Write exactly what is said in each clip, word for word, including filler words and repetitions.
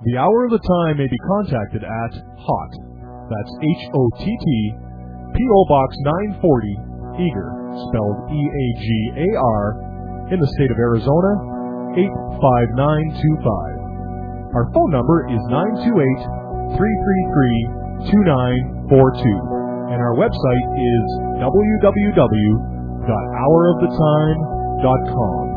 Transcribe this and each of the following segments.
The Hour of the Time may be contacted at HOTT, that's H O T T, P O Box nine forty, Eagar, spelled E A G A R, in the state of Arizona, eight five nine two five. Our phone number is nine two eight, three three three, two nine four two, and our website is w w w dot hour of the time dot com.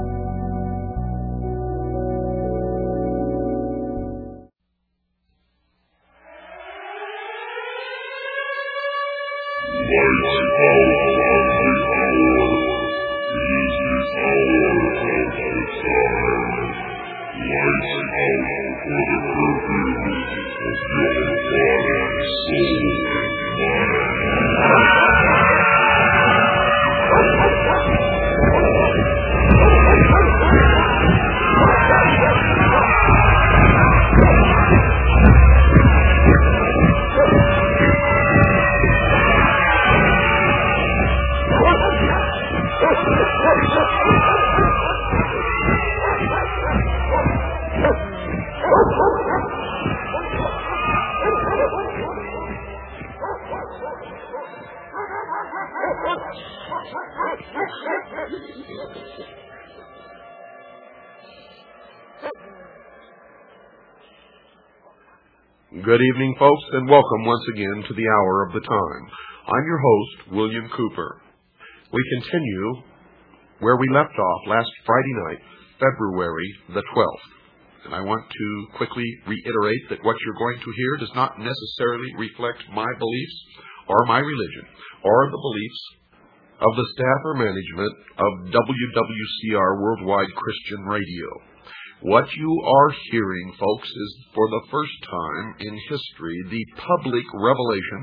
Good evening, folks, and welcome once again to the Hour of the Time. I'm your host, William Cooper. We continue where we left off last Friday night, February the twelfth. And I want to quickly reiterate that what you're going to hear does not necessarily reflect my beliefs or my religion or the beliefs of the staff or management of W W C R Worldwide Christian Radio. What you are hearing, folks, is for the first time in history the public revelation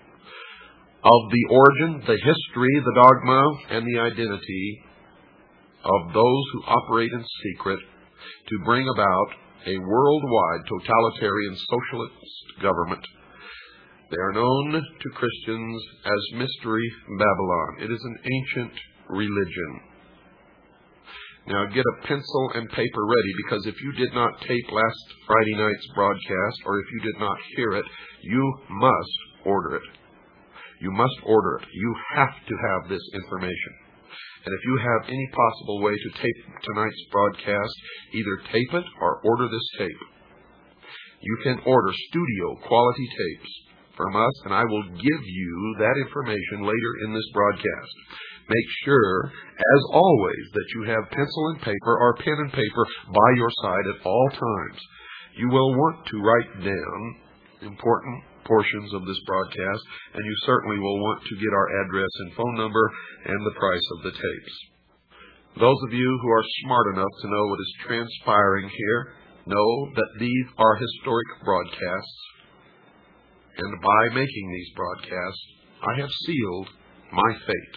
of the origin, the history, the dogma, and the identity of those who operate in secret to bring about a worldwide totalitarian socialist government. They are known to Christians as Mystery Babylon. It is an ancient religion. Now get a pencil and paper ready, because if you did not tape last Friday night's broadcast, or if you did not hear it, you must order it. You must order it. You have to have this information. And if you have any possible way to tape tonight's broadcast, either tape it or order this tape. You can order studio quality tapes from us, and I will give you that information later in this broadcast. Make sure, as always, that you have pencil and paper or pen and paper by your side at all times. You will want to write down important portions of this broadcast, and you certainly will want to get our address and phone number and the price of the tapes. Those of you who are smart enough to know what is transpiring here know that these are historic broadcasts, and by making these broadcasts, I have sealed my fate.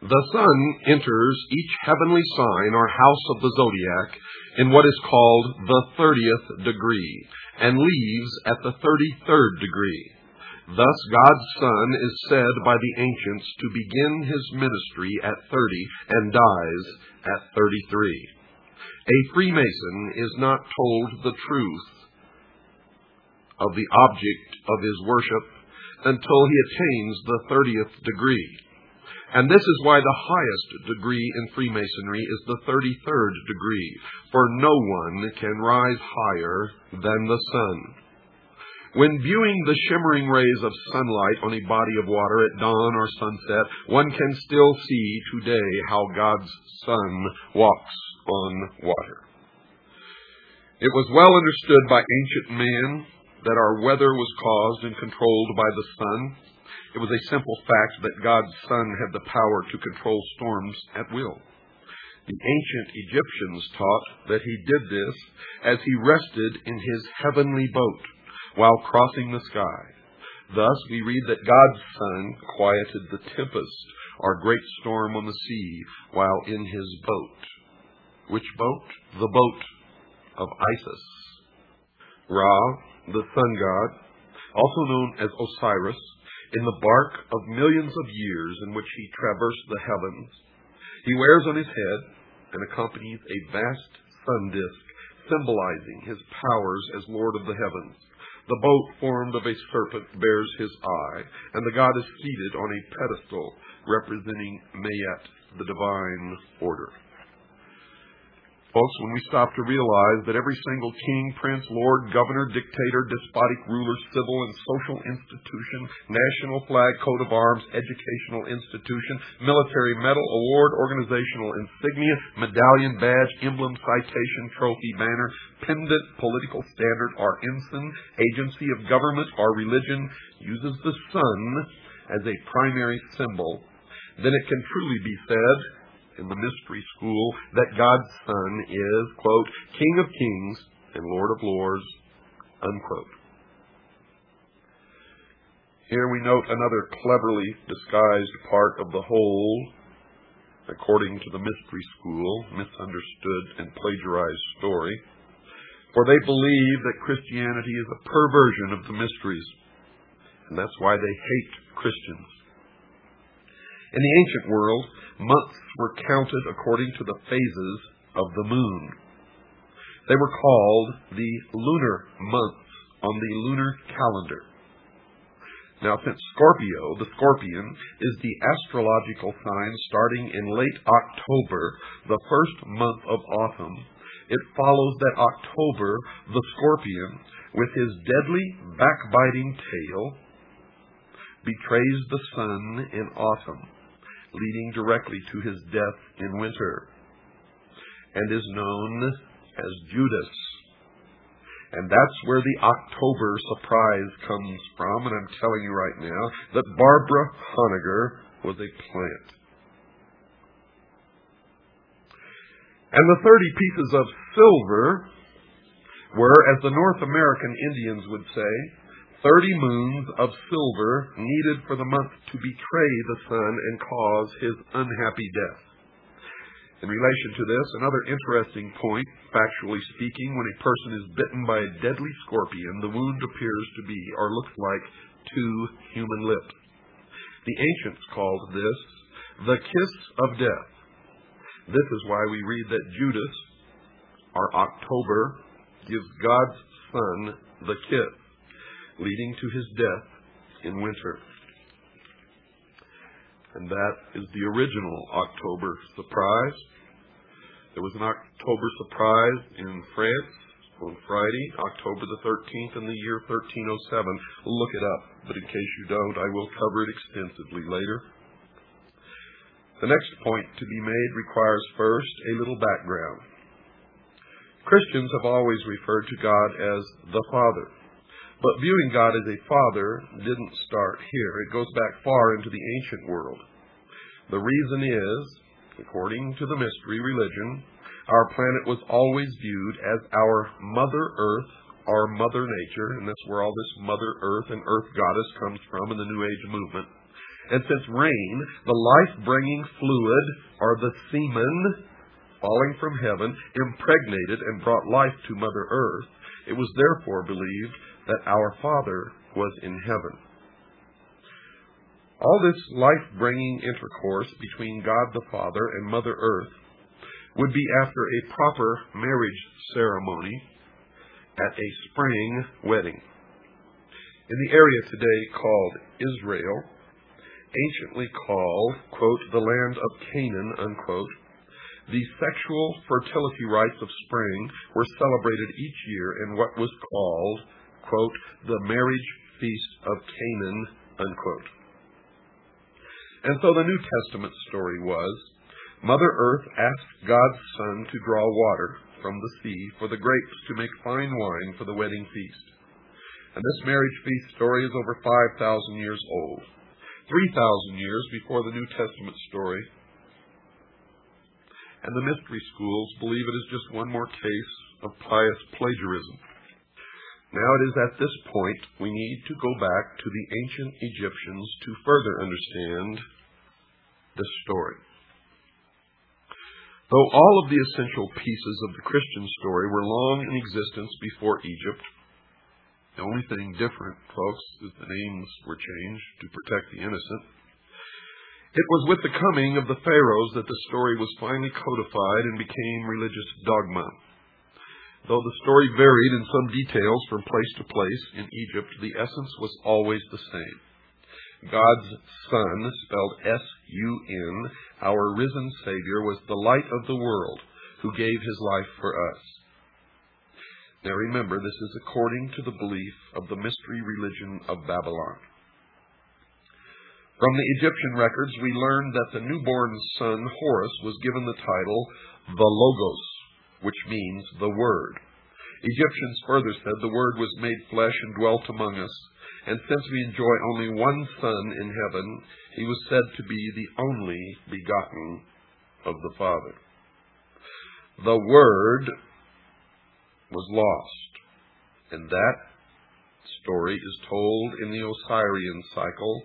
The sun enters each heavenly sign or house of the zodiac in what is called the thirtieth degree, and leaves at the thirty-third degree. Thus God's Son is said by the ancients to begin his ministry at thirty and dies at thirty-three. A Freemason is not told the truth of the object of his worship until he attains the thirtieth degree. And this is why the highest degree in Freemasonry is the thirty-third degree, for no one can rise higher than the sun. When viewing the shimmering rays of sunlight on a body of water at dawn or sunset, one can still see today how God's Son walks on water. It was well understood by ancient man that our weather was caused and controlled by the sun. It was a simple fact that God's Son had the power to control storms at will. The ancient Egyptians taught that he did this as he rested in his heavenly boat while crossing the sky. Thus we read that God's Son quieted the tempest or great storm on the sea while in his boat. Which boat? The boat of Isis. Ra, the sun god, also known as Osiris, in the bark of millions of years in which he traversed the heavens, he wears on his head and accompanies a vast sun disk, symbolizing his powers as Lord of the heavens. The boat, formed of a serpent, bears his eye, and the god is seated on a pedestal representing Mayet, the divine order. Folks, when we stop to realize that every single king, prince, lord, governor, dictator, despotic ruler, civil and social institution, national flag, coat of arms, educational institution, military medal, award, organizational insignia, medallion, badge, emblem, citation, trophy, banner, pendant, political standard, or ensign, agency of government or religion uses the sun as a primary symbol, then it can truly be said in the mystery school that God's Son is, quote, King of kings and Lord of lords, unquote. Here we note another cleverly disguised part of the whole, according to the mystery school, misunderstood and plagiarized story. For they believe that Christianity is a perversion of the mysteries, and that's why they hate Christians. In the ancient world, months were counted according to the phases of the moon. They were called the lunar months on the lunar calendar. Now, since Scorpio, the scorpion, is the astrological sign starting in late October, the first month of autumn, it follows that October, the scorpion, with his deadly backbiting tail, betrays the sun in autumn, leading directly to his death in winter, and is known as Judas. And that's where the October surprise comes from, and I'm telling you right now that Barbara Honegger was a plant. And the thirty pieces of silver were, as the North American Indians would say, thirty moons of silver needed for the month to betray the sun and cause his unhappy death. In relation to this, another interesting point, factually speaking, when a person is bitten by a deadly scorpion, the wound appears to be, or looks like, two human lips. The ancients called this the kiss of death. This is why we read that Judas, or October, gives God's Son the kiss, leading to his death in winter. And that is the original October surprise. There was an October surprise in France on Friday, October the thirteenth, in the year thirteen oh seven. Look it up, but in case you don't, I will cover it extensively later. The next point to be made requires first a little background. Christians have always referred to God as the Father. But viewing God as a father didn't start here. It goes back far into the ancient world. The reason is, according to the mystery religion, our planet was always viewed as our Mother Earth, our Mother Nature, and that's where all this Mother Earth and Earth Goddess comes from in the New Age movement. And since rain, the life-bringing fluid, or the semen, falling from heaven, impregnated and brought life to Mother Earth, it was therefore believed that our Father was in heaven. All this life-bringing intercourse between God the Father and Mother Earth would be after a proper marriage ceremony at a spring wedding. In the area today called Israel, anciently called, quote, the land of Canaan, unquote, the sexual fertility rites of spring were celebrated each year in what was called, quote, the marriage feast of Canaan, unquote. And so the New Testament story was, Mother Earth asked God's Son to draw water from the sea for the grapes to make fine wine for the wedding feast. And this marriage feast story is over five thousand years old, three thousand years before the New Testament story. And the mystery schools believe it is just one more case of pious plagiarism. Now it is at this point we need to go back to the ancient Egyptians to further understand this story. Though all of the essential pieces of the Christian story were long in existence before Egypt, the only thing different, folks, is the names were changed to protect the innocent. It was with the coming of the pharaohs that the story was finally codified and became religious dogma. Though the story varied in some details from place to place in Egypt, the essence was always the same. God's Son, spelled S U N, our risen Savior, was the light of the world who gave his life for us. Now remember, this is according to the belief of the mystery religion of Babylon. From the Egyptian records, we learned that the newborn son, Horus, was given the title the Logos, which means the Word. Egyptians further said the Word was made flesh and dwelt among us, and since we enjoy only one Son in heaven, he was said to be the only begotten of the Father. The Word was lost, and that story is told in the Osirian cycle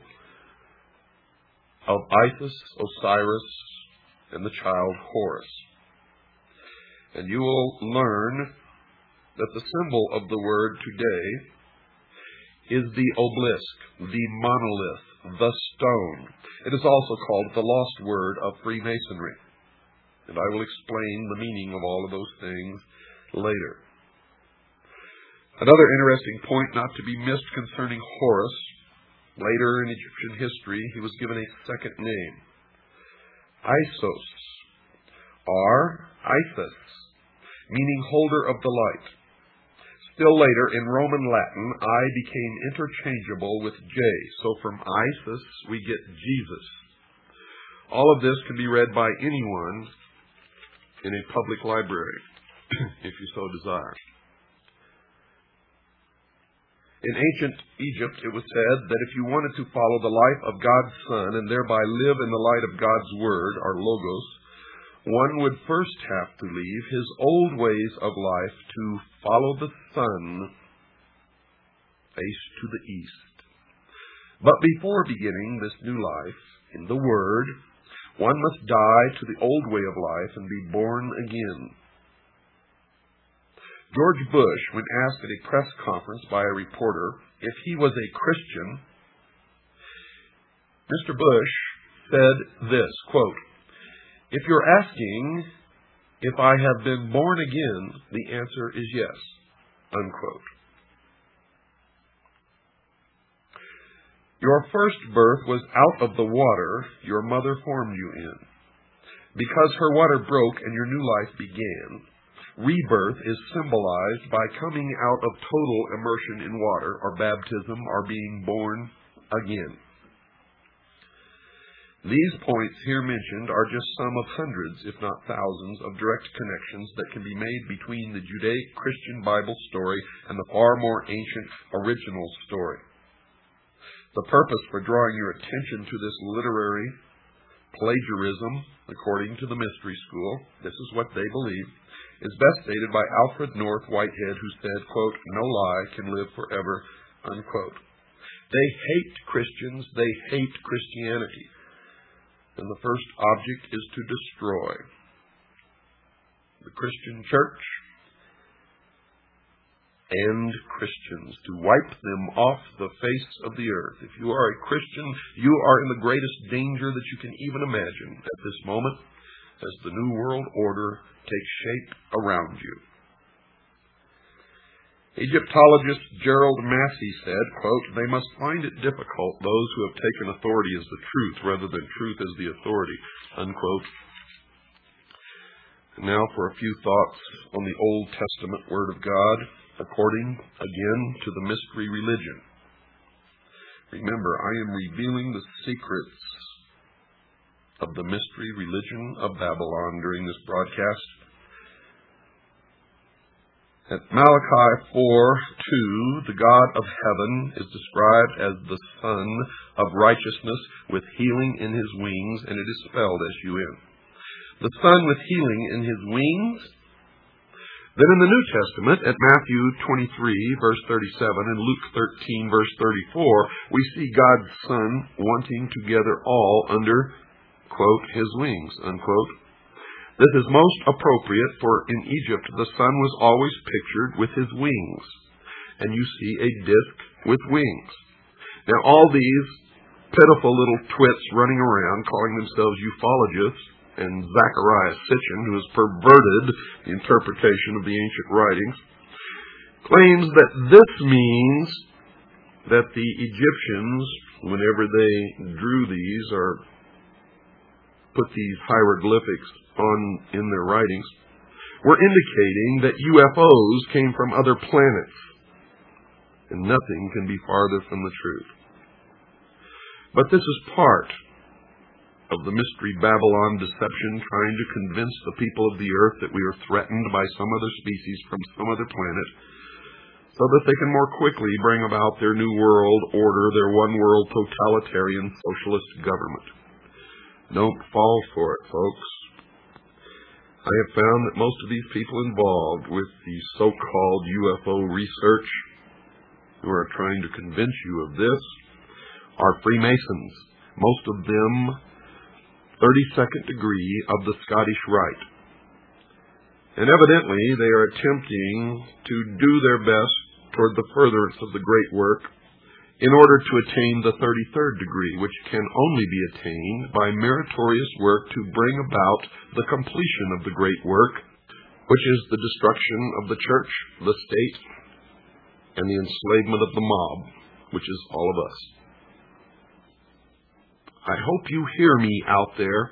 of Isis, Osiris, and the child Horus. And you will learn that the symbol of the Word today is the obelisk, the monolith, the stone. It is also called the lost word of Freemasonry. And I will explain the meaning of all of those things later. Another interesting point not to be missed concerning Horus, later in Egyptian history, he was given a second name, Isos, or Isis, meaning holder of the light. Still later, in Roman Latin, I became interchangeable with J. So from Isis, we get Jesus. All of this can be read by anyone in a public library, if you so desire. In ancient Egypt, it was said that if you wanted to follow the life of God's Son and thereby live in the light of God's Word, or Logos, one would first have to leave his old ways of life to follow the sun face to the east. But before beginning this new life in the Word, one must die to the old way of life and be born again. George Bush, when asked at a press conference by a reporter if he was a Christian, Mister Bush said this, quote, "If you're asking if I have been born again, the answer is yes," unquote. Your first birth was out of the water your mother formed you in. Because her water broke and your new life began, rebirth is symbolized by coming out of total immersion in water, or baptism, or being born again. These points here mentioned are just some of hundreds, if not thousands, of direct connections that can be made between the Judaic Christian Bible story and the far more ancient original story. The purpose for drawing your attention to this literary plagiarism, according to the Mystery School, this is what they believe, is best stated by Alfred North Whitehead, who said, quote, "No lie can live forever," unquote. They hate Christians. They hate Christianity. And the first object is to destroy the Christian church and Christians, to wipe them off the face of the earth. If you are a Christian, you are in the greatest danger that you can even imagine at this moment as the New World Order takes shape around you. Egyptologist Gerald Massey said, quote, "They must find it difficult, those who have taken authority as the truth rather than truth as the authority," unquote. And now for a few thoughts on the Old Testament Word of God, according, again, to the mystery religion. Remember, I am revealing the secrets of the mystery religion of Babylon during this broadcast. At Malachi four two, the God of heaven is described as the Son of righteousness with healing in his wings, and it is spelled S U N. The Son with healing in his wings. Then in the New Testament, at Matthew twenty-three, verse thirty-seven, and Luke thirteen, verse thirty-four, we see God's Son wanting to gather all under, quote, his wings, unquote. This is most appropriate, for in Egypt the Son was always pictured with his wings, and you see a disc with wings. Now all these pitiful little twits running around calling themselves ufologists, and Zachariah Sitchin, who has perverted the interpretation of the ancient writings, claims that this means that the Egyptians, whenever they drew these or put these hieroglyphics on in their writings, were indicating that U F Os came from other planets. And nothing can be farther from the truth. But this is part of the mystery Babylon deception, trying to convince the people of the earth that we are threatened by some other species from some other planet, so that they can more quickly bring about their new world order, their one world totalitarian socialist government. Don't fall for it, folks. I have found that most of these people involved with the so-called U F O research, who are trying to convince you of this, are Freemasons, most of them thirty-second degree of the Scottish Rite. And evidently they are attempting to do their best toward the furtherance of the great work in order to attain the thirty-third degree, which can only be attained by meritorious work to bring about the completion of the great work, which is the destruction of the church, the state, and the enslavement of the mob, which is all of us. I hope you hear me out there.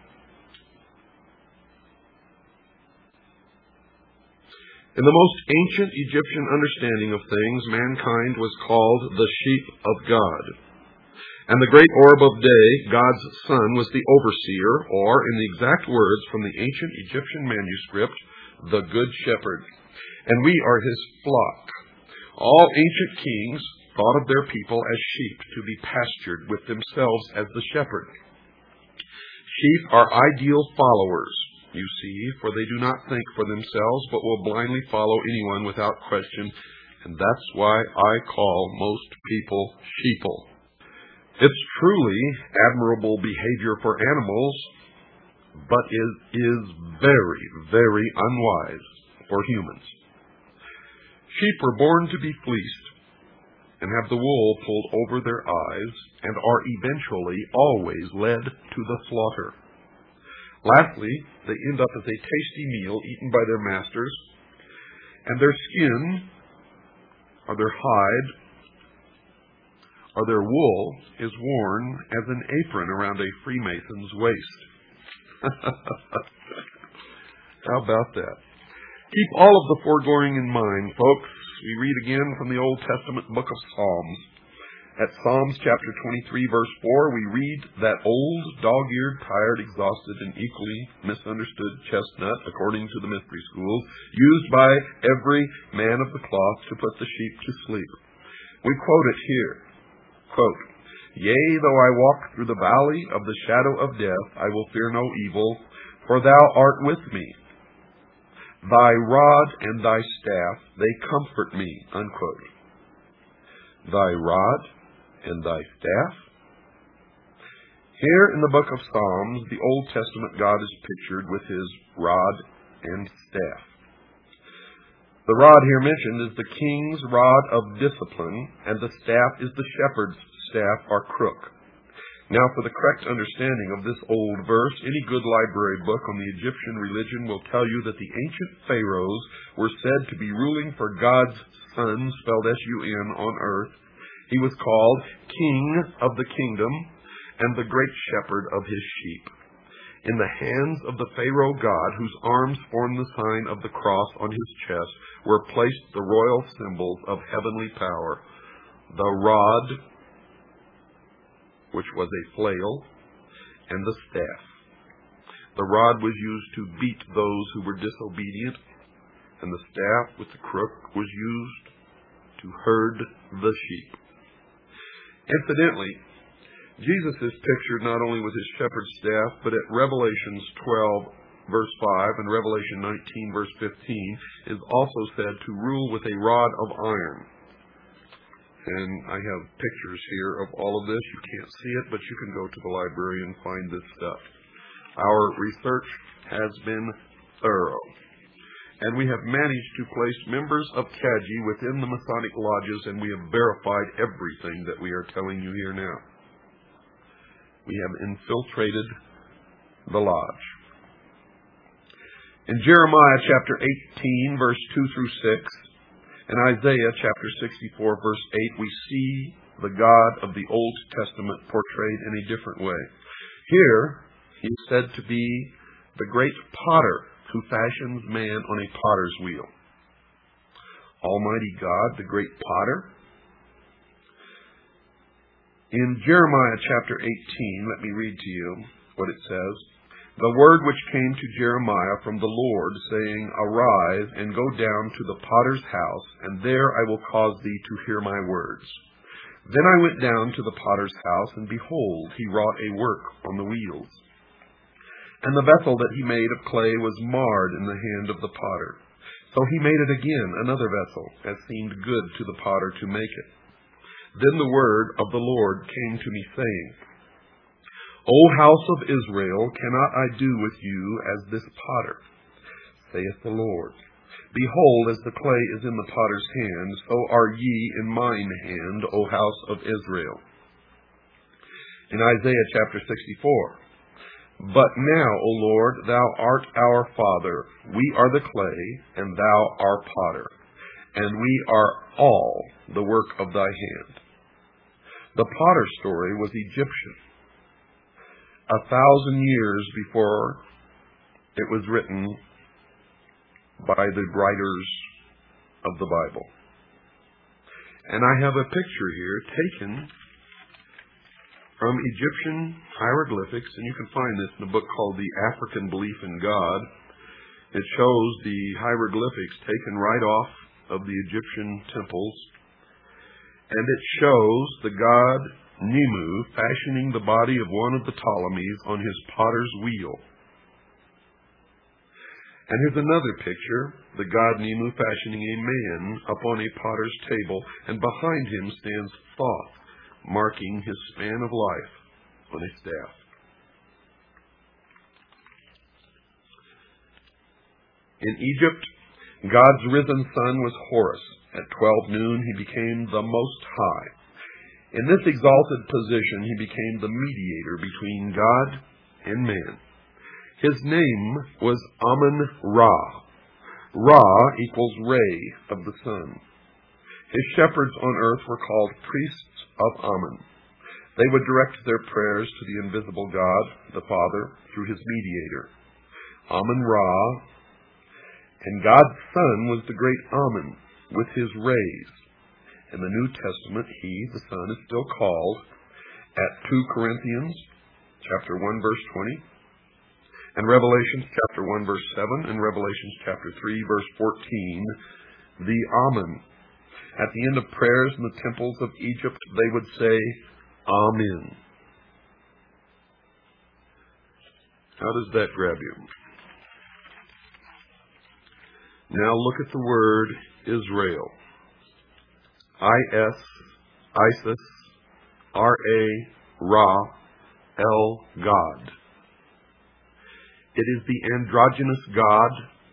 In the most ancient Egyptian understanding of things, mankind was called the sheep of God. And the great orb of day, God's Son, was the overseer, or, in the exact words from the ancient Egyptian manuscript, the Good Shepherd. And we are his flock. All ancient kings thought of their people as sheep to be pastured with themselves as the shepherd. Sheep are ideal followers, you see, for they do not think for themselves, but will blindly follow anyone without question, and that's why I call most people sheeple. It's truly admirable behavior for animals, but it is very, very unwise for humans. Sheep were born to be fleeced and have the wool pulled over their eyes, and are eventually always led to the slaughter. Lastly, they end up as a tasty meal eaten by their masters, and their skin, or their hide, or their wool is worn as an apron around a Freemason's waist. How about that? Keep all of the foregoing in mind, folks. We read again from the Old Testament book of Psalms. At Psalms chapter twenty-three, verse four, we read that old, dog-eared, tired, exhausted, and equally misunderstood chestnut, according to the mystery schools, used by every man of the cloth to put the sheep to sleep. We quote it here. Quote, "Yea, though I walk through the valley of the shadow of death, I will fear no evil, for thou art with me. Thy rod and thy staff, they comfort me," unquote. Thy rod and thy staff? Here in the book of Psalms, the Old Testament God is pictured with his rod and staff. The rod here mentioned is the king's rod of discipline, and the staff is the shepherd's staff or crook. Now, for the correct understanding of this old verse, any good library book on the Egyptian religion will tell you that the ancient pharaohs were said to be ruling for God's Son, spelled S U N, on earth. He was called King of the Kingdom and the Great Shepherd of his sheep. In the hands of the Pharaoh god, whose arms formed the sign of the cross on his chest, were placed the royal symbols of heavenly power, the rod, which was a flail, and the staff. The rod was used to beat those who were disobedient, and the staff with the crook was used to herd the sheep. Incidentally, Jesus is pictured not only with his shepherd's staff, but at Revelations twelve, verse five, and Revelation nineteen, verse fifteen, is also said to rule with a rod of iron. And I have pictures here of all of this. You can't see it, but you can go to the library and find this stuff. Our research has been thorough, and we have managed to place members of C A G I within the Masonic lodges, and we have verified everything that we are telling you here now. We have infiltrated the lodge. In Jeremiah chapter eighteen, verse two through six, and Isaiah chapter sixty-four, verse eight, we see the God of the Old Testament portrayed in a different way. Here, he is said to be the great potter who fashions man on a potter's wheel. Almighty God, the great potter. In Jeremiah chapter eighteen, let me read to you what it says. The word which came to Jeremiah from the Lord, saying, Arise and go down to the potter's house, and there I will cause thee to hear my words. Then I went down to the potter's house, and behold, he wrought a work on the wheels. And the vessel that he made of clay was marred in the hand of the potter. So he made it again, another vessel, as seemed good to the potter to make it. Then the word of the Lord came to me, saying, O house of Israel, cannot I do with you as this potter? Saith the Lord. Behold, as the clay is in the potter's hand, so are ye in mine hand, O house of Israel. In Isaiah chapter sixty-four, But now, O Lord, thou art our Father, we are the clay, and thou our potter, and we are all the work of thy hand. The potter story was Egyptian. A thousand years before it was written by the writers of the Bible. And I have a picture here taken from Egyptian hieroglyphics, and you can find this in a book called The African Belief in God. It shows the hieroglyphics taken right off of the Egyptian temples, and it shows the god Nemu fashioning the body of one of the Ptolemies on his potter's wheel. And here's another picture, the god Nemu fashioning a man upon a potter's table, and behind him stands Thoth, marking his span of life on a staff. In Egypt, God's risen son was Horus. At twelve noon he became the Most High. In this exalted position he became the mediator between God and man. His name was Amun-Ra. Ra equals ray of the sun. His shepherds on earth were called priests of Amun. They would direct their prayers to the invisible God, the Father, through his mediator, Amun-Ra. And God's Son was the great Amun, with his rays. In the New Testament, he, the Son, is still called, at Second Corinthians chapter one, verse twenty, and Revelation chapter one, verse seven, and Revelation chapter three, verse fourteen, the Amun. At the end of prayers in the temples of Egypt, they would say, Amen. How does that grab you? Now look at the word Israel. I S, Isis, R A, Ra, El, God. It is the androgynous God,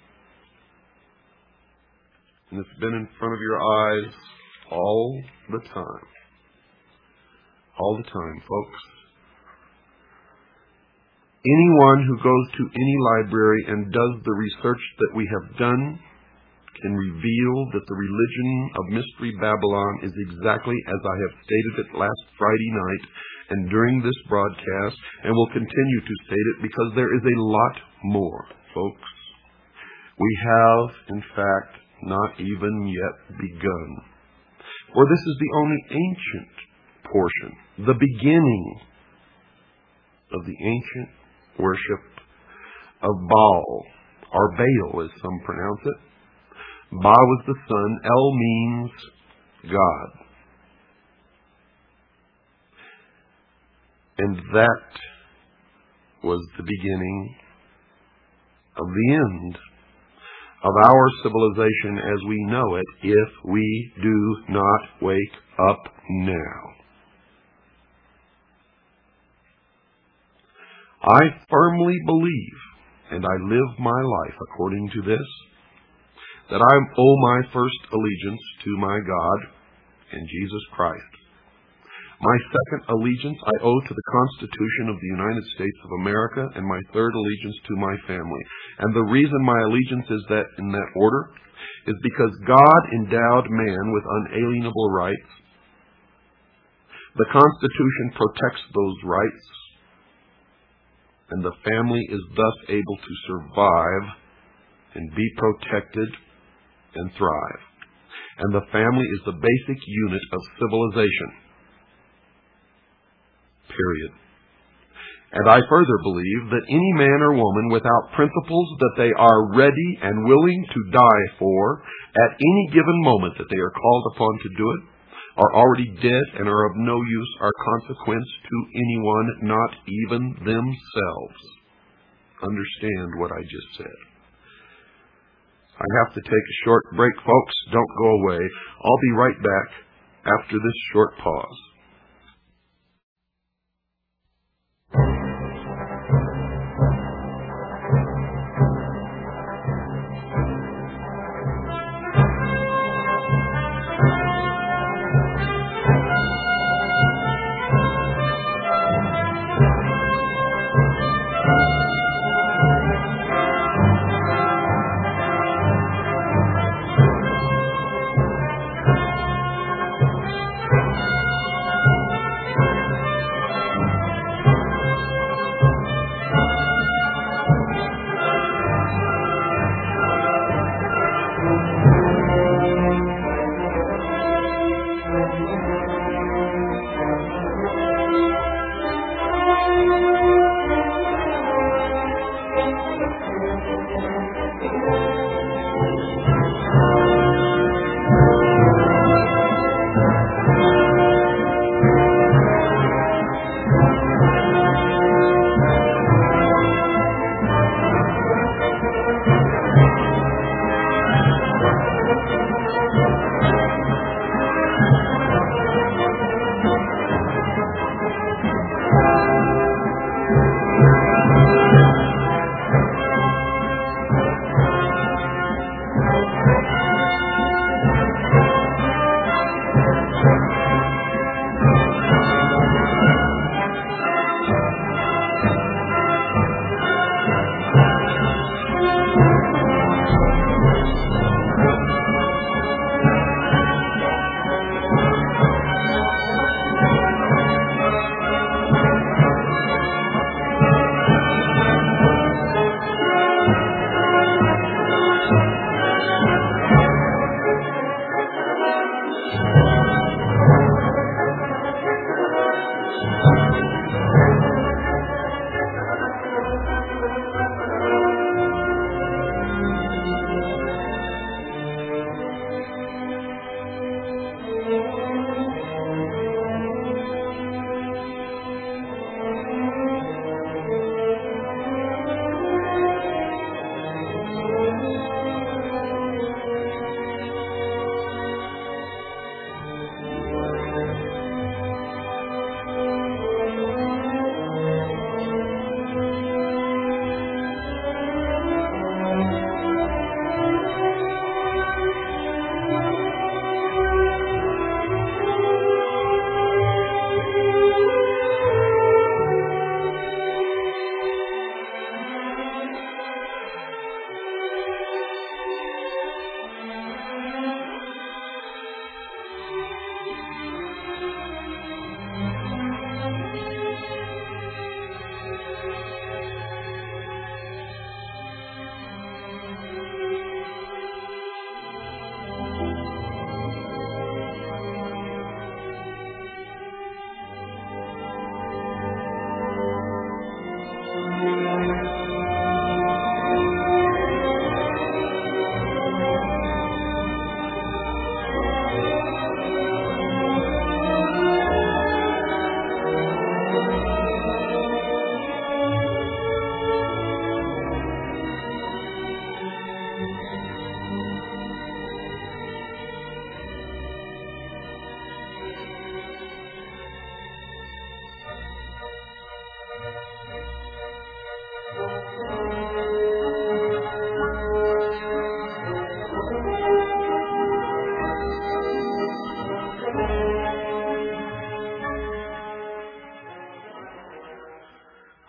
and it's been in front of your eyes all the time. All the time, folks. Anyone who goes to any library and does the research that we have done can reveal that the religion of Mystery Babylon is exactly as I have stated it last Friday night and during this broadcast, and will continue to state it because there is a lot more, folks. We have, in fact, not even yet begun. For this is the only ancient portion, the beginning of the ancient worship of Baal, or Baal as some pronounce it. Ba was the sun, El means God. And that was the beginning of the end of our civilization as we know it, if we do not wake up now. I firmly believe, and I live my life according to this, that I owe my first allegiance to my God and Jesus Christ. My second allegiance I owe to the Constitution of the United States of America, and my third allegiance to my family. And the reason my allegiance is that in that order is because God endowed man with unalienable rights. The Constitution protects those rights, and the family is thus able to survive and be protected and thrive. And the family is the basic unit of civilization. Period. And I further believe that any man or woman without principles that they are ready and willing to die for at any given moment that they are called upon to do it are already dead and are of no use or consequence to anyone, not even themselves. Understand what I just said. I have to take a short break, folks. Don't go away. I'll be right back after this short pause.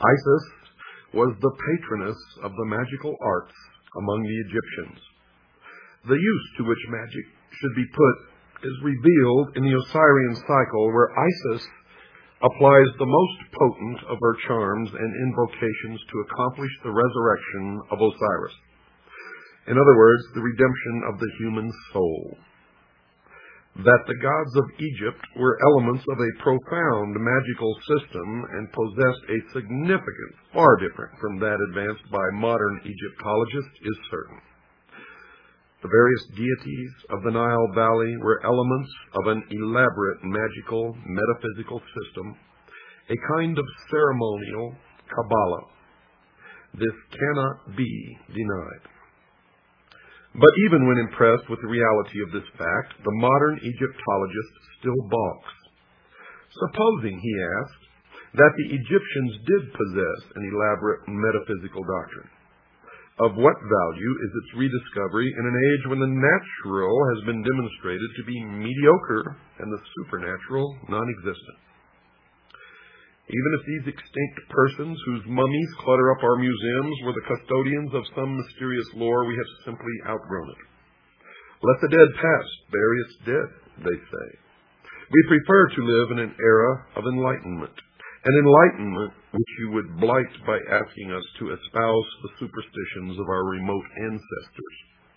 Isis was the patroness of the magical arts among the Egyptians. The use to which magic should be put is revealed in the Osirian cycle, where Isis applies the most potent of her charms and invocations to accomplish the resurrection of Osiris. In other words, the redemption of the human soul. That the gods of Egypt were elements of a profound magical system and possessed a significance far different from that advanced by modern Egyptologists is certain. The various deities of the Nile Valley were elements of an elaborate magical metaphysical system, a kind of ceremonial Kabbalah. This cannot be denied. But even when impressed with the reality of this fact, the modern Egyptologist still balks. Supposing, he asks, that the Egyptians did possess an elaborate metaphysical doctrine, of what value is its rediscovery in an age when the natural has been demonstrated to be mediocre and the supernatural non-existent? Even if these extinct persons whose mummies clutter up our museums were the custodians of some mysterious lore, we have simply outgrown it. Let the dead past bury its dead, they say. We prefer to live in an era of enlightenment, an enlightenment which you would blight by asking us to espouse the superstitions of our remote ancestors.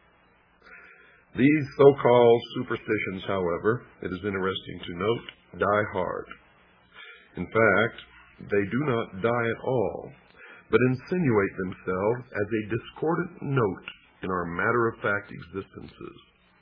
These so-called superstitions, however, it is interesting to note, die hard. In fact, they do not die at all, but insinuate themselves as a discordant note in our matter-of-fact existences.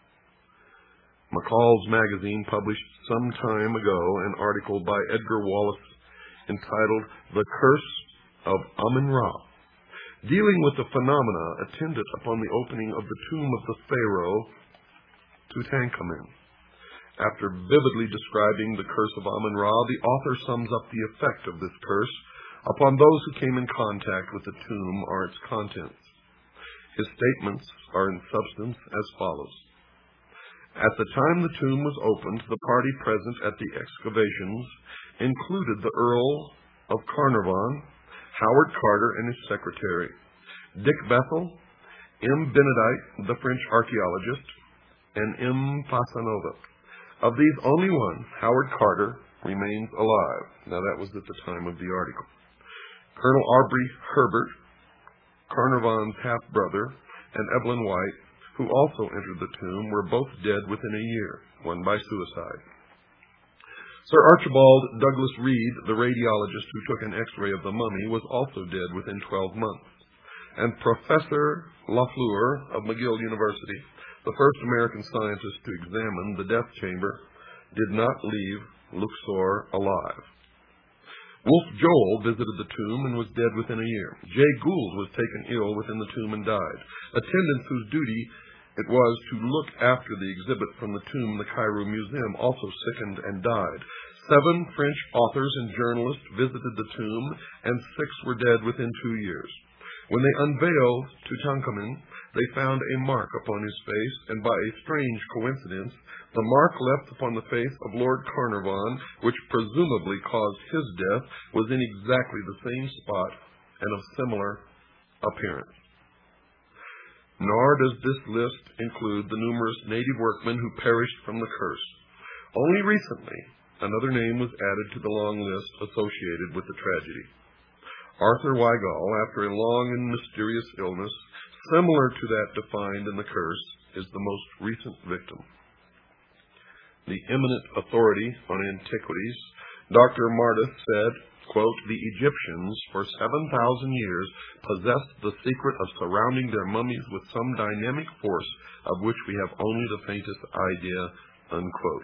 McCall's Magazine published some time ago an article by Edgar Wallace entitled The Curse of Amun-Ra, dealing with the phenomena attendant upon the opening of the tomb of the pharaoh Tutankhamun. After vividly describing the curse of Amun-Ra, the author sums up the effect of this curse upon those who came in contact with the tomb or its contents. His statements are in substance as follows. At the time the tomb was opened, the party present at the excavations included the Earl of Carnarvon, Howard Carter and his secretary, Dick Bethel, M. Benedict, the French archaeologist, and M. Fasanova. Of these, only one, Howard Carter, remains alive. Now, that was at the time of the article. Colonel Aubrey Herbert, Carnarvon's half-brother, and Evelyn White, who also entered the tomb, were both dead within a year, one by suicide. Sir Archibald Douglas Reed, the radiologist who took an X-ray of the mummy, was also dead within twelve months. And Professor Lafleur of McGill University, the first American scientist to examine the death chamber, did not leave Luxor alive. Wolf Joel visited the tomb and was dead within a year. Jay Gould was taken ill within the tomb and died. Attendants whose duty it was to look after the exhibit from the tomb in the Cairo Museum also sickened and died. Seven French authors and journalists visited the tomb, and six were dead within two years. When they unveiled Tutankhamun, they found a mark upon his face, and by a strange coincidence, the mark left upon the face of Lord Carnarvon, which presumably caused his death, was in exactly the same spot and of similar appearance. Nor does this list include the numerous native workmen who perished from the curse. Only recently, another name was added to the long list associated with the tragedy. Arthur Weigall, after a long and mysterious illness, similar to that defined in the curse, is the most recent victim. The eminent authority on antiquities, Doctor Mardis, said, quote, "The Egyptians for seven thousand years possessed the secret of surrounding their mummies with some dynamic force of which we have only the faintest idea," unquote.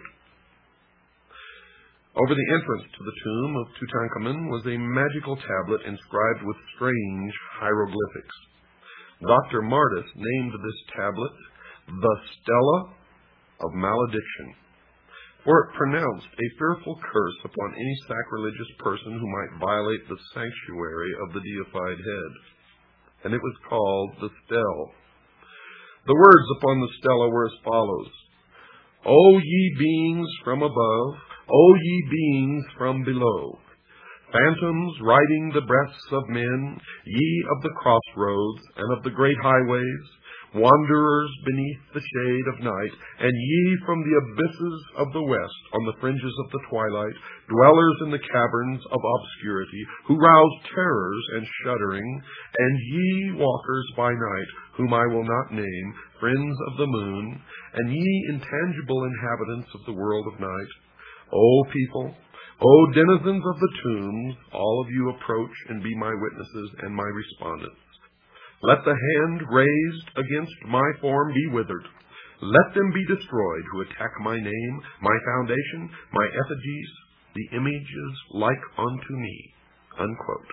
Over the entrance to the tomb of Tutankhamun was a magical tablet inscribed with strange hieroglyphics. Doctor Mardis named this tablet the Stela of Malediction, for it pronounced a fearful curse upon any sacrilegious person who might violate the sanctuary of the deified head. And it was called the Stele. The words upon the stela were as follows: "O ye beings from above, O ye beings from below, Phantoms riding the breaths of men, ye of the crossroads and of the great highways, wanderers beneath the shade of night, and ye from the abysses of the west, on the fringes of the twilight, dwellers in the caverns of obscurity, who rouse terrors and shuddering, and ye walkers by night, whom I will not name, friends of the moon, and ye intangible inhabitants of the world of night, O people, O denizens of the tombs, all of you approach and be my witnesses and my respondents. Let the hand raised against my form be withered. Let them be destroyed who attack my name, my foundation, my effigies, the images like unto me. Unquote.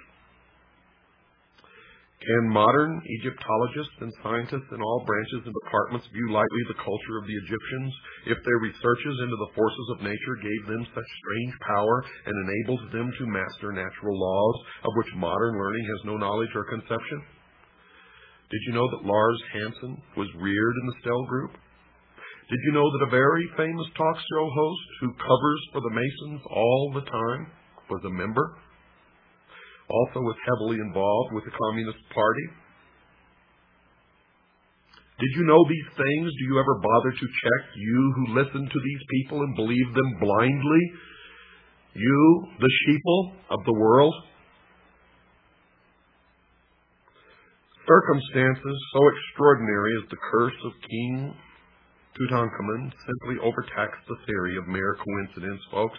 Can modern Egyptologists and scientists in all branches and departments view lightly the culture of the Egyptians if their researches into the forces of nature gave them such strange power and enabled them to master natural laws of which modern learning has no knowledge or conception? Did you know that Lars Hansen was reared in the Stell Group? Did you know that a very famous talk show host who covers for the Masons all the time was a member? Also was heavily involved with the Communist Party? Did you know these things? Do you ever bother to check, you who listen to these people and believe them blindly? You, the sheeple of the world? Circumstances so extraordinary as the curse of King Tutankhamun simply overtax the theory of mere coincidence, folks.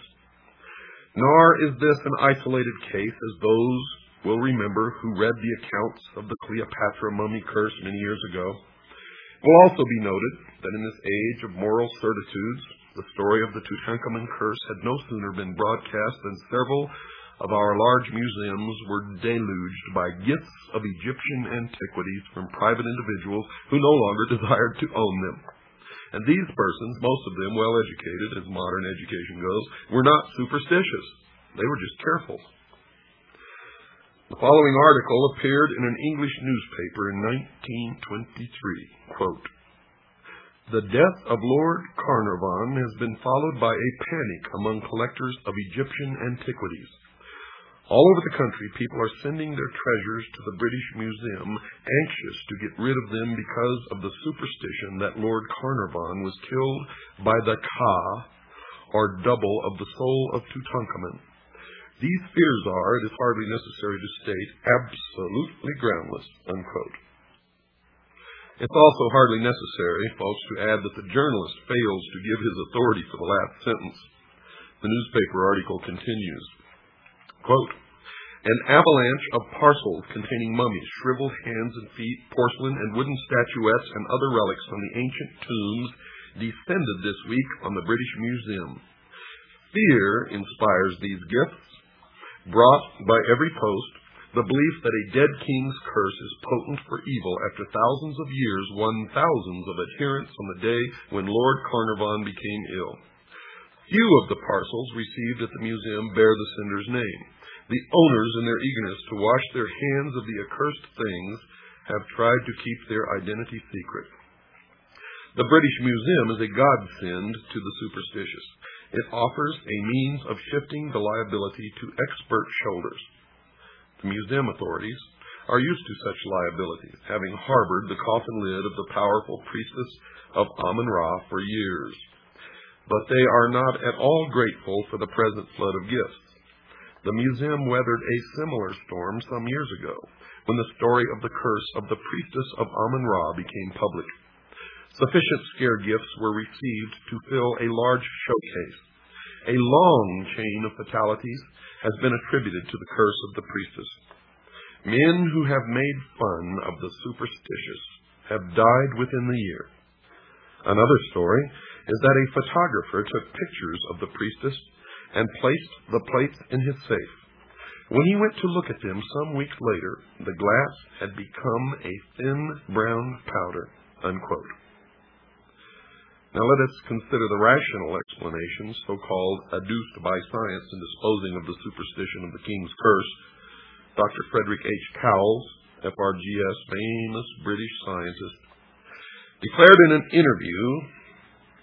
Nor is this an isolated case, as those will remember who read the accounts of the Cleopatra mummy curse many years ago. It will also be noted that in this age of moral certitudes, the story of the Tutankhamun curse had no sooner been broadcast than several of our large museums were deluged by gifts of Egyptian antiquities from private individuals who no longer desired to own them. And these persons, most of them well educated, as modern education goes, were not superstitious. They were just careful. The following article appeared in an English newspaper in nineteen twenty-three. Quote, "The death of Lord Carnarvon has been followed by a panic among collectors of Egyptian antiquities. All over the country, people are sending their treasures to the British Museum, anxious to get rid of them because of the superstition that Lord Carnarvon was killed by the Ka, or double of the soul of Tutankhamun. These fears are, it is hardly necessary to state, absolutely groundless." Unquote. It's also hardly necessary, folks, to add that the journalist fails to give his authority for the last sentence. The newspaper article continues. Quote, "An avalanche of parcels containing mummies, shriveled hands and feet, porcelain and wooden statuettes, and other relics from the ancient tombs descended this week on the British Museum. Fear inspires these gifts, brought by every post, the belief that a dead king's curse is potent for evil after thousands of years won thousands of adherents on the day when Lord Carnarvon became ill. Few of the parcels received at the museum bear the sender's name. The owners, in their eagerness to wash their hands of the accursed things, have tried to keep their identity secret. The British Museum is a godsend to the superstitious. It offers a means of shifting the liability to expert shoulders. The museum authorities are used to such liabilities, having harbored the coffin lid of the powerful priestess of Amun-Ra for years. But they are not at all grateful for the present flood of gifts. The museum weathered a similar storm some years ago, when the story of the curse of the priestess of Amun-Ra became public. Sufficient scare gifts were received to fill a large showcase. A long chain of fatalities has been attributed to the curse of the priestess. Men who have made fun of the superstitious have died within the year. Another story is that a photographer took pictures of the priestess and placed the plates in his safe. When he went to look at them some weeks later, the glass had become a thin brown powder." Unquote. Now let us consider the rational explanations, so-called adduced by science in disposing of the superstition of the king's curse. Doctor Frederick H. Cowles, F R G S, famous British scientist, declared in an interview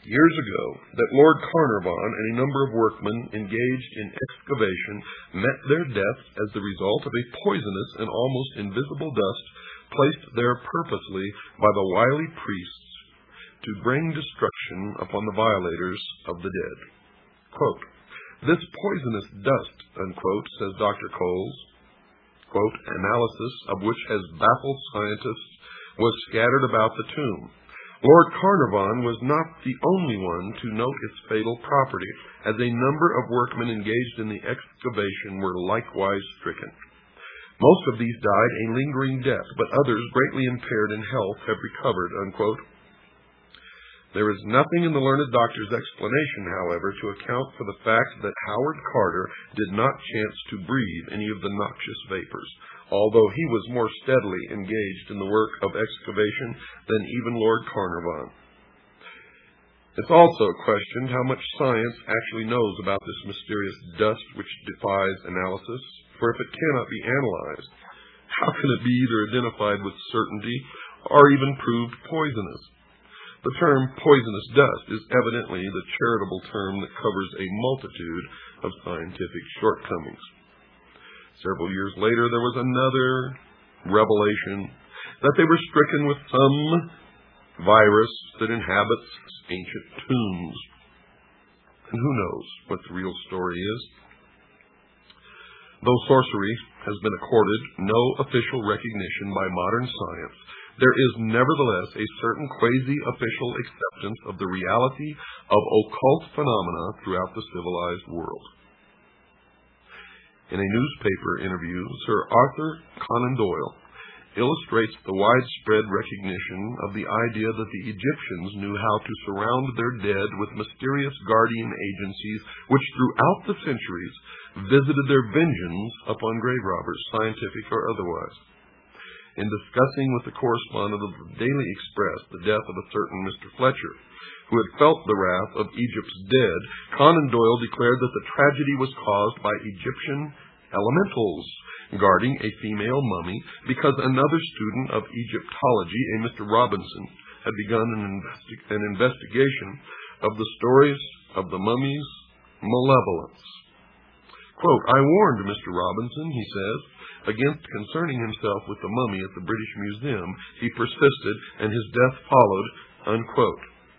years ago that Lord Carnarvon and a number of workmen engaged in excavation met their deaths as the result of a poisonous and almost invisible dust placed there purposely by the wily priests to bring destruction upon the violators of the dead. Quote, "This poisonous dust," unquote, says Doctor Coles, quote, "analysis of which has baffled scientists, was scattered about the tomb. Lord Carnarvon was not the only one to note its fatal property, as a number of workmen engaged in the excavation were likewise stricken. Most of these died a lingering death, but others, greatly impaired in health, have recovered," unquote. There is nothing in the learned doctor's explanation, however, to account for the fact that Howard Carter did not chance to breathe any of the noxious vapors, although he was more steadily engaged in the work of excavation than even Lord Carnarvon. It's also questioned how much science actually knows about this mysterious dust which defies analysis, for if it cannot be analyzed, how can it be either identified with certainty or even proved poisonous? The term poisonous dust is evidently the charitable term that covers a multitude of scientific shortcomings. Several years later, there was another revelation that they were stricken with some virus that inhabits ancient tombs. And who knows what the real story is? Though sorcery has been accorded no official recognition by modern science, there is nevertheless a certain quasi-official acceptance of the reality of occult phenomena throughout the civilized world. In a newspaper interview, Sir Arthur Conan Doyle illustrates the widespread recognition of the idea that the Egyptians knew how to surround their dead with mysterious guardian agencies which throughout the centuries visited their vengeance upon grave robbers, scientific or otherwise. In discussing with the correspondent of the Daily Express the death of a certain Mister Fletcher, who had felt the wrath of Egypt's dead, Conan Doyle declared that the tragedy was caused by Egyptian elementals guarding a female mummy because another student of Egyptology, a Mister Robinson, had begun an, investi an investigation of the stories of the mummy's malevolence. Quote, "I warned Mister Robinson," he says, "against concerning himself with the mummy at the British Museum. He persisted, and his death followed," unquote.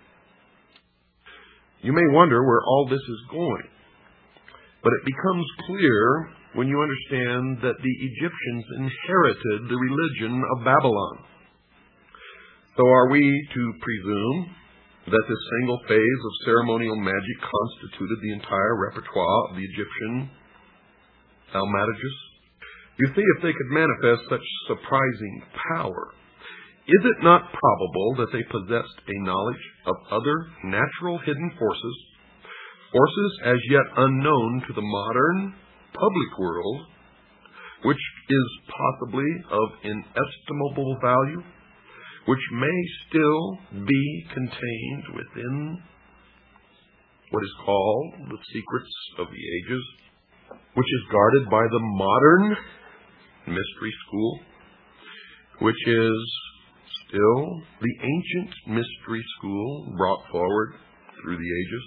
You may wonder where all this is going, but it becomes clear when you understand that the Egyptians inherited the religion of Babylon. So are we to presume that this single phase of ceremonial magic constituted the entire repertoire of the Egyptian thaumaturgus? You see, if they could manifest such surprising power, is it not probable that they possessed a knowledge of other natural hidden forces, forces as yet unknown to the modern public world, which is possibly of inestimable value, which may still be contained within what is called the secrets of the ages, which is guarded by the modern mystery school, which is still the ancient mystery school brought forward through the ages?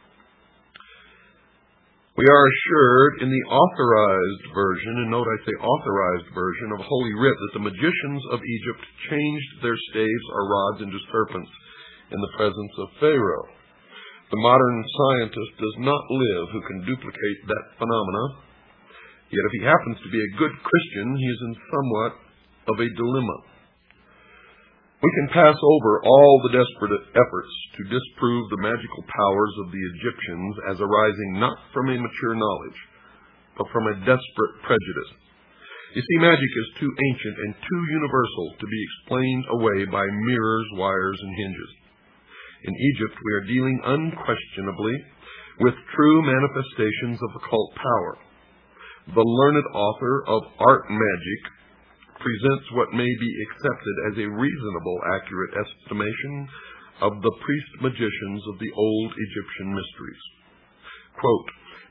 We are assured in the authorized version, and note I say authorized version of Holy Writ, that the magicians of Egypt changed their staves or rods into serpents in the presence of Pharaoh. The modern scientist does not live who can duplicate that phenomena. Yet if he happens to be a good Christian, he is in somewhat of a dilemma. We can pass over all the desperate efforts to disprove the magical powers of the Egyptians as arising not from a mature knowledge, but from a desperate prejudice. You see, magic is too ancient and too universal to be explained away by mirrors, wires, and hinges. In Egypt, we are dealing unquestionably with true manifestations of occult power. The learned author of Art Magic presents what may be accepted as a reasonable, accurate estimation of the priest-magicians of the old Egyptian mysteries. Quote,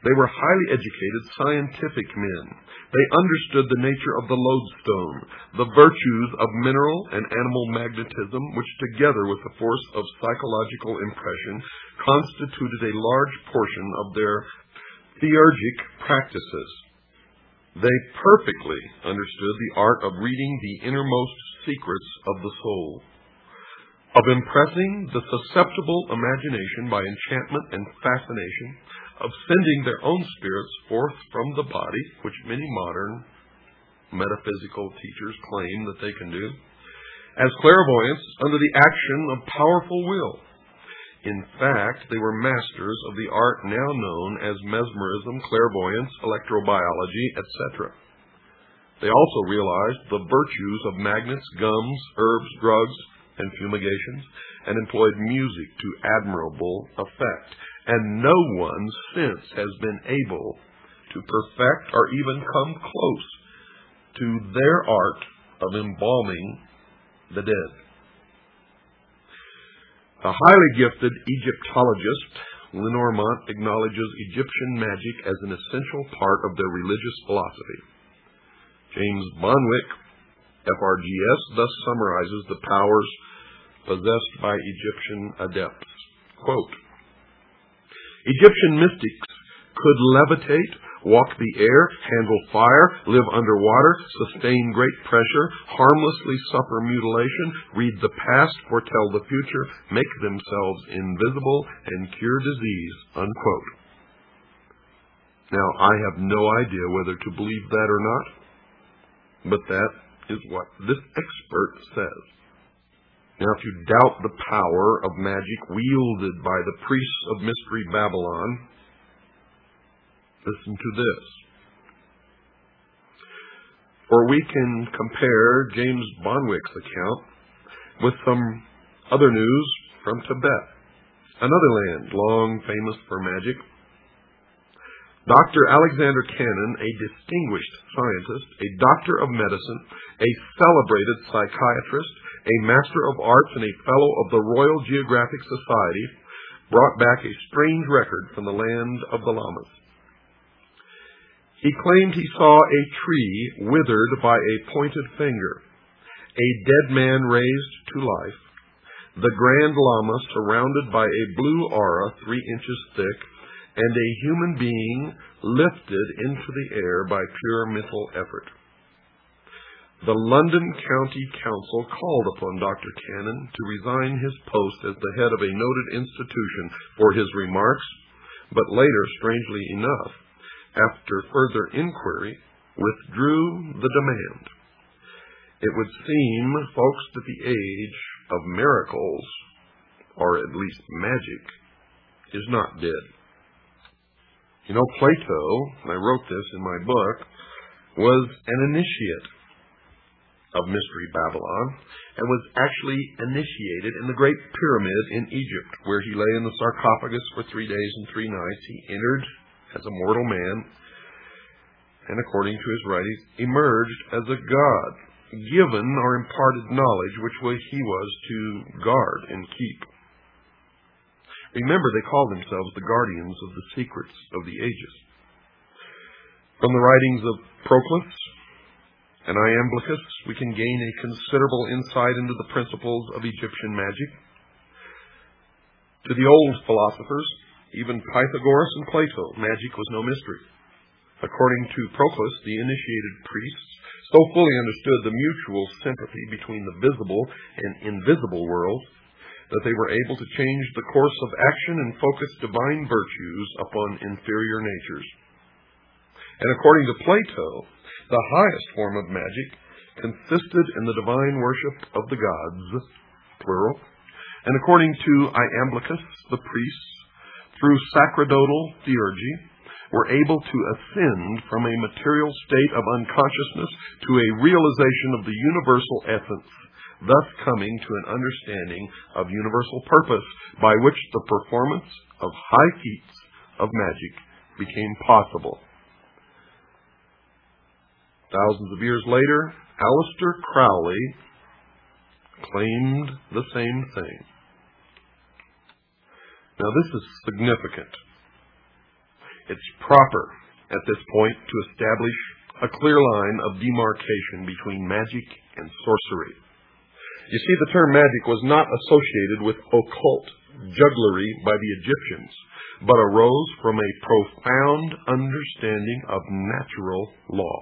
They were highly educated, scientific men. They understood the nature of the lodestone, the virtues of mineral and animal magnetism, which together with the force of psychological impression constituted a large portion of their theurgic practices. They perfectly understood the art of reading the innermost secrets of the soul, of impressing the susceptible imagination by enchantment and fascination, of sending their own spirits forth from the body, which many modern metaphysical teachers claim that they can do, as clairvoyants under the action of powerful will. In fact, they were masters of the art now known as mesmerism, clairvoyance, electrobiology, et cetera. They also realized the virtues of magnets, gums, herbs, drugs, and fumigations, and employed music to admirable effect. And no one since has been able to perfect or even come close to their art of embalming the dead. A highly gifted Egyptologist, Lenormant, acknowledges Egyptian magic as an essential part of their religious philosophy. James Bonwick, F R G S, thus summarizes the powers possessed by Egyptian adepts. Quote, Egyptian mystics could levitate, walk the air, handle fire, live underwater, sustain great pressure, harmlessly suffer mutilation, read the past, foretell the future, make themselves invisible, and cure disease. Unquote. Now, I have no idea whether to believe that or not, but that is what this expert says. Now, if you doubt the power of magic wielded by the priests of Mystery Babylon, listen to this. For we can compare James Bonwick's account with some other news from Tibet, another land long famous for magic. Doctor Alexander Cannon, a distinguished scientist, a doctor of medicine, a celebrated psychiatrist, a master of arts, and a fellow of the Royal Geographic Society, brought back a strange record from the land of the Lamas. He claimed he saw a tree withered by a pointed finger, a dead man raised to life, the Grand Lama surrounded by a blue aura three inches thick, and a human being lifted into the air by pure mental effort. The London County Council called upon Doctor Cannon to resign his post as the head of a noted institution for his remarks, but later, strangely enough, after further inquiry, withdrew the demand. It would seem, folks, that the age of miracles, or at least magic, is not dead. You know, Plato, I wrote this in my book, was an initiate of Mystery Babylon, and was actually initiated in the Great Pyramid in Egypt, where he lay in the sarcophagus for three days and three nights. He entered as a mortal man, and according to his writings, emerged as a god, given or imparted knowledge which he was to guard and keep. Remember, they called themselves the guardians of the secrets of the ages. From the writings of Proclus and Iamblichus, we can gain a considerable insight into the principles of Egyptian magic. To the old philosophers, even Pythagoras and Plato, magic was no mystery. According to Proclus, the initiated priests so fully understood the mutual sympathy between the visible and invisible worlds that they were able to change the course of action and focus divine virtues upon inferior natures. And according to Plato, the highest form of magic consisted in the divine worship of the gods, plural. And according to Iamblichus, the priests, through sacerdotal theurgy, were able to ascend from a material state of unconsciousness to a realization of the universal essence, thus coming to an understanding of universal purpose by which the performance of high feats of magic became possible. Thousands of years later, Aleister Crowley claimed the same thing. Now, this is significant. It's proper at this point to establish a clear line of demarcation between magic and sorcery. You see, the term magic was not associated with occult jugglery by the Egyptians, but arose from a profound understanding of natural law.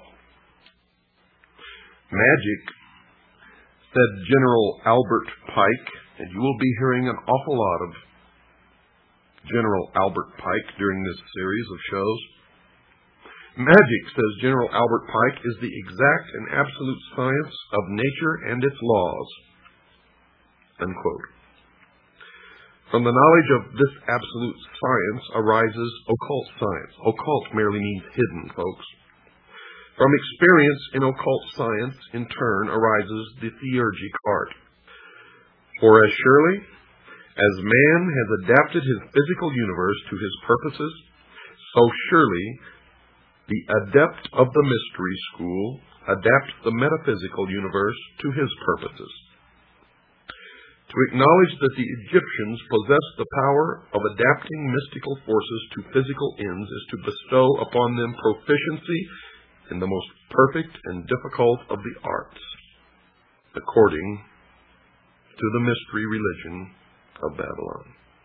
Magic, said General Albert Pike, and you will be hearing an awful lot of General Albert Pike during this series of shows. Magic, says General Albert Pike, is the exact and absolute science of nature and its laws. Unquote. From the knowledge of this absolute science arises occult science. Occult merely means hidden, folks. From experience in occult science, in turn, arises the theurgic art. For as surely as man has adapted his physical universe to his purposes, so surely the adept of the mystery school adapts the metaphysical universe to his purposes. To acknowledge that the Egyptians possessed the power of adapting mystical forces to physical ends is to bestow upon them proficiency in the most perfect and difficult of the arts, according to the mystery religion of Babylon.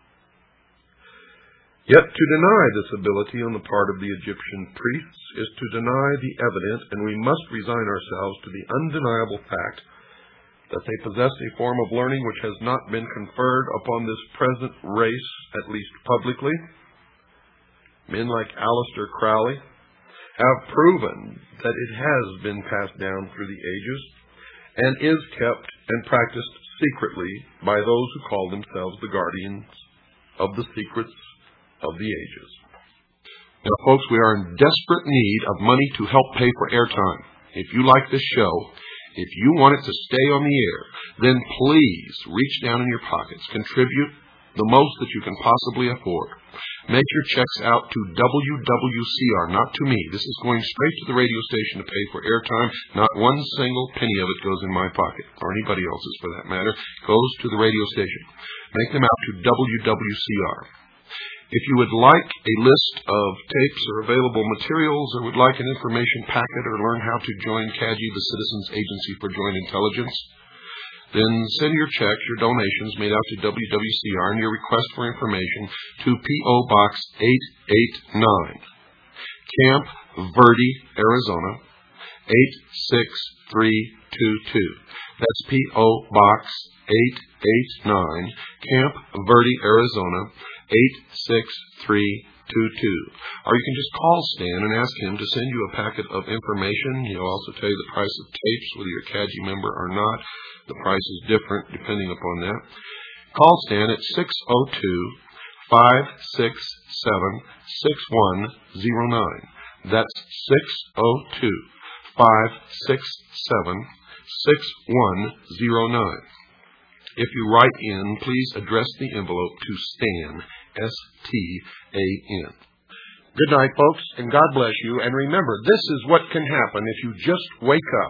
Yet to deny this ability on the part of the Egyptian priests is to deny the evident, and we must resign ourselves to the undeniable fact that they possess a form of learning which has not been conferred upon this present race, at least publicly. Men like Aleister Crowley have proven that it has been passed down through the ages and is kept and practiced secretly by those who call themselves the guardians of the secrets of the ages. Now, folks, we are in desperate need of money to help pay for airtime. If you like this show, if you want it to stay on the air, then please reach down in your pockets, contribute the most that you can possibly afford. Make your checks out to W W C R, not to me. This is going straight to the radio station to pay for airtime. Not one single penny of it goes in my pocket, or anybody else's for that matter. It goes to the radio station. Make them out to W W C R. If you would like a list of tapes or available materials, or would like an information packet, or learn how to join C A G I, the Citizens Agency for Joint Intelligence, then send your checks, your donations made out to W W C R, and your request for information to P O Box eight eight nine, Camp Verde, Arizona, eight six three two two. That's P O Box eight eight nine, Camp Verde, Arizona, eight six three two two. Or you can just call Stan and ask him to send you a packet of information. He'll also tell you the price of tapes, whether you're a C A G I member or not. The price is different depending upon that. Call Stan at six oh two, five six seven, six one oh nine. That's six oh two, five six seven, six one oh nine. If you write in, please address the envelope to Stan, S T A N. Good night, folks, and God bless you. And remember, this is what can happen if you just wake up.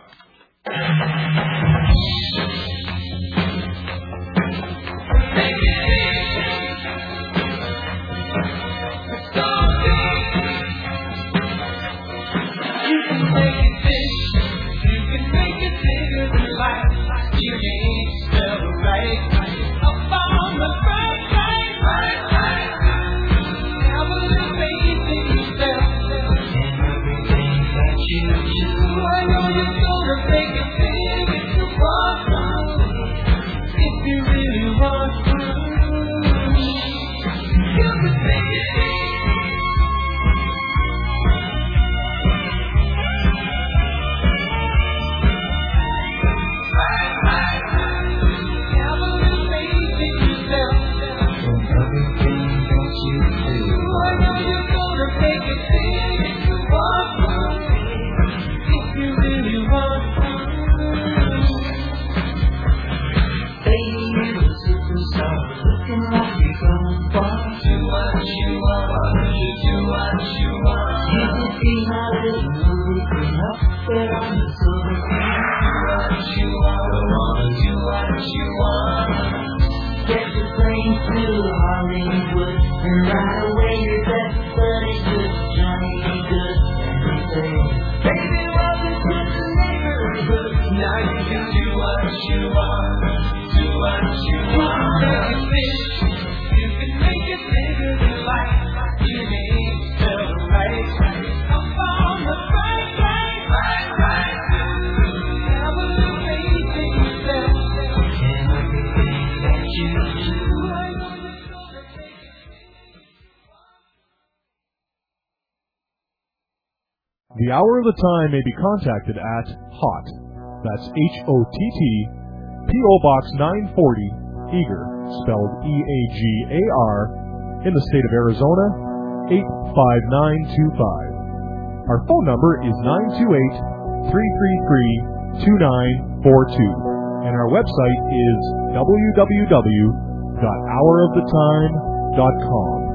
you want, do what you want. Make it big, you can make it bigger than life. You need to right, up on the right, right, right, right. Never facing yourself in everything that you do. The Hour of the Time may be contacted at HOTT, that's H O T T, P O Box nine forty, Eagar, spelled E A G A R, in the state of Arizona, eight five nine two five. Our phone number is nine two eight, three three three, two nine four two, and our website is w w w dot hour of the time dot com.